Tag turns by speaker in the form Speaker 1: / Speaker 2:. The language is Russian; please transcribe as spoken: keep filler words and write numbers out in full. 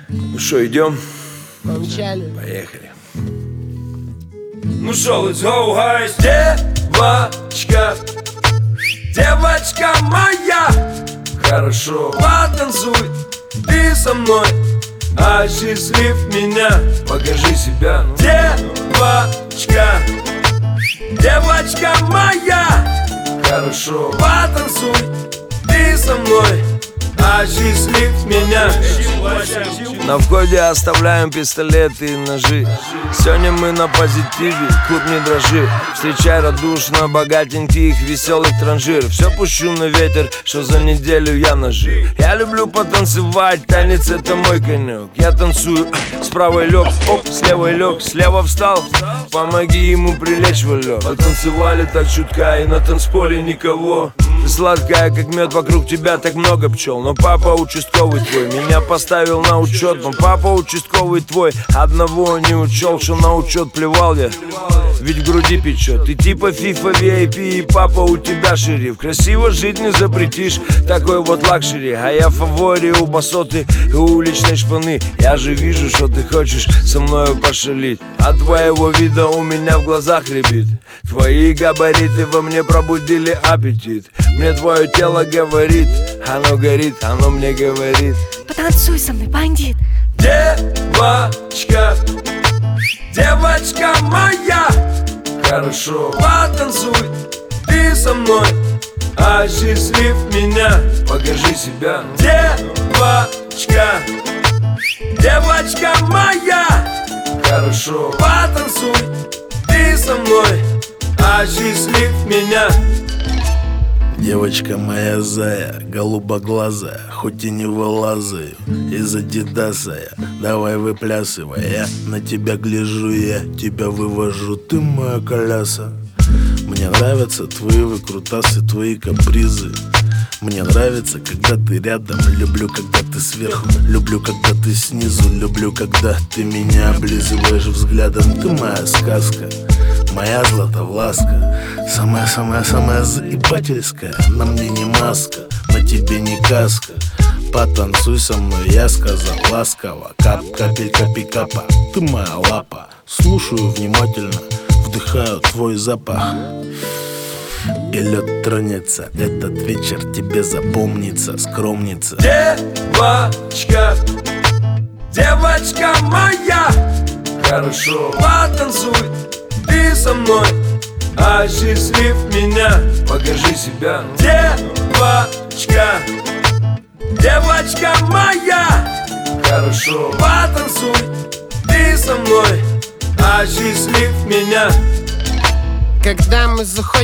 Speaker 1: Ну что, идем?
Speaker 2: Помчали.
Speaker 1: Поехали. Ну шо, let's go, guys. Девочка, девочка моя, хорошо потанцуй ты со мной, осчастлив меня, покажи себя. Девочка, девочка моя, хорошо потанцуй ты со мной, осчастлив меня. На входе оставляем пистолеты и ножи. Сегодня мы на позитиве, клуб не дрожи. Встречай радушно богатеньких, веселых транжиров. Все пущу на ветер, что за неделю я нажил. Я люблю потанцевать, танец это мой конек. Я танцую, с правой лег, оп, с левой лег, слева встал, помоги ему прилечь в лёг. Потанцевали так чутка и на танцполе никого. Ты сладкая, как мед, вокруг тебя так много пчел. Но папа участковый твой меня поставил на учет. Но папа участковый твой одного не учел, что на учет плевал я, ведь в груди печет. Ты типа FIFA ви ай пи и папа у тебя шериф. Красиво жить не запретишь, такой вот лакшери. А я фавори у басоты и уличной шпаны. Я же вижу, что ты хочешь со мною пошалить. От твоего вида у меня в глазах рябит. Твои габариты во мне пробудили аппетит. Мне твое тело говорит, оно горит, оно мне говорит:
Speaker 3: потанцуй со мной, бандит.
Speaker 1: Девочка, девочка моя, хорошо потанцуй ты со мной, осчастлив меня, покажи себя. Девочка, девочка моя, хорошо потанцуй ты со мной, осчастлив меня.
Speaker 4: Девочка моя зая, голубоглазая, хоть и не вылазаю из адидаса я. Давай выплясывай, я на тебя гляжу, я тебя вывожу, ты моя коляса. Мне нравятся твои выкрутасы, твои капризы. Мне нравится, когда ты рядом, люблю, когда ты сверху, люблю, когда ты снизу, люблю, когда ты меня облизываешь взглядом. Ты моя сказка, моя златовласка, самая-самая-самая заебательская. На мне не маска, на тебе не каска. Потанцуй со мной, я сказал ласково. Кап, капелька пикапа, ты моя лапа. Слушаю внимательно, вдыхаю твой запах. И лед тронется, этот вечер тебе запомнится, скромница.
Speaker 1: Девочка, девочка моя, хорошо потанцуй ты со мной, осчастлив меня, покажи себя. Девочка, девочка моя, хорошо потанцуй ты со мной, осчастлив меня.
Speaker 2: Когда мы заходим